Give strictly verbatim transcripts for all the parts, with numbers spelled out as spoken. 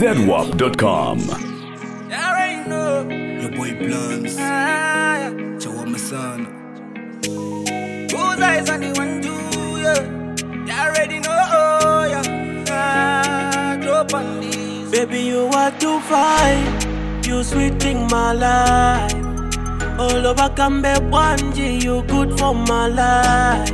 Z W A P dot com. Your boy Blunts. Ah, Chowa my son. whose eyes on the one do ya? You already know, yeah. Ah, drop on this. Baby, you are too fine. You sweet thing, my life. All over Kambe Wanji, you good for my life.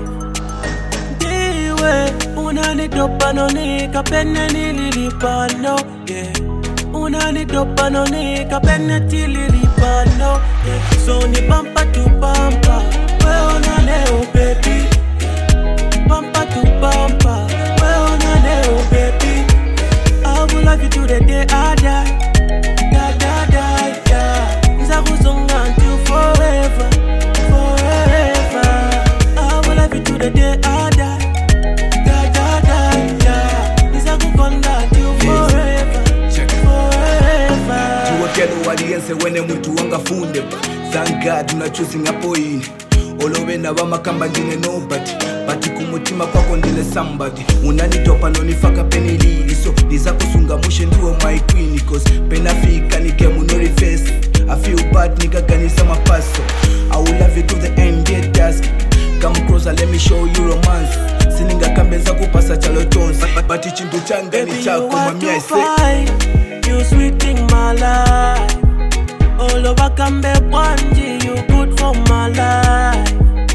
Diwe, unani dopano ni kapene ni lilipano, yeah. Unani dopano ni kapene ti lilipano, yeah. So ni bumper to bumper, we unane oh baby, yeah. Bumper to bumper, we unane oh baby. I will love you to the day I die, die, die, die, die. Nzakuzonga until forever, forever. I will love you to the day I die, die, die, die, die. Nzakukonda until forever, forever. Tuwakelo waliense wene mwitu wanga funde. Thank God una choosing apo ini. Olowe na wama kamba njine nobody. Bati kumutima kwako ndile somebody. Unanitopa nonifaka peni lili. So niza kusunga mushe nduo my queen. Cause pena fika nike munori face. I feel bad nigga ganisa mapaso. I will love you to the end get dusk. Come closer let me show you romance. Sininga kambeza kupasa chalo tonsi. Bati chindu changa ni chako mamia ise. Fine. You sweet thing my life. All over Kambe Wanji, you good for my life.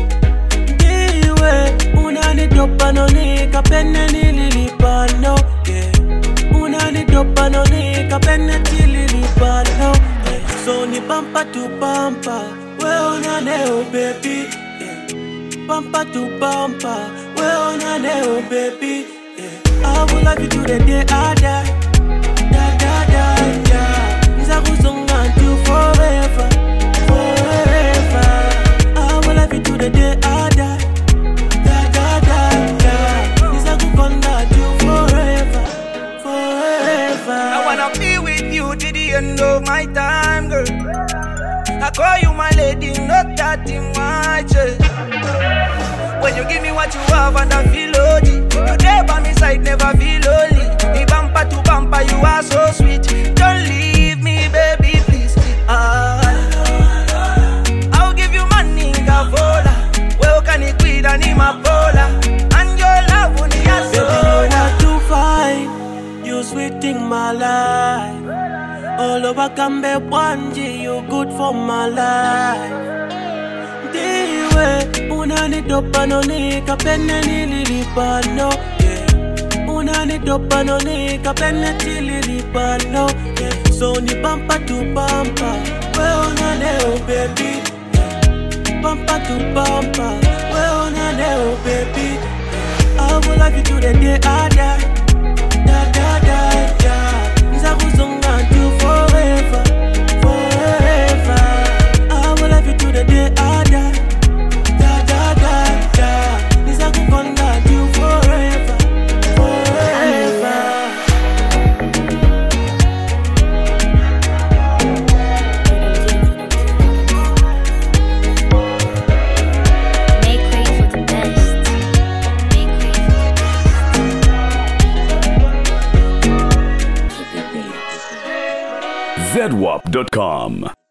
Diwe, unani dopano ni kapene ni lilipano, yeah. Unani dopano ni kapene ti lilipano, yeah. So ni bumper to bumper, we unane oh baby, yeah. Bumper to bumper, we unane oh baby, yeah. I will love you to the day I die, die, die, die, die. Nzakuzonga until forever, forever. I will love you to the day I die, die, die, die, die. Nzakukonda until forever, forever. I wanna be with you to the end of my time, girl. I call you my lady, not that in my chest. When you give me what you have and I feel low, you there by my side, never feel lonely. The bumper to bumper, you are so sweet. Don't leave me, baby, please. Ah, I'll give you money, Gavola. Well, can it quit and in my pola? And your love on the Baby, you are too fine. You sweet thing, my life. All over Kambe Wanji, you good for my life. Diwe, unani dopano ni kapene ni lilipano, yeah. Unani dopano ni kapene ti lilipano, yeah. So ni bumper to bumper, we unane oh baby, yeah. Bumper to bumper, we unane oh baby, yeah. I will love you to the day I die, die, die, die, die. Nzakuzonga until forever, forever. I will love you to the day I die, die, die, die, die. Nzakukonda until forever, forever. Make way for the best. Make way for the best. Z W A P dot com.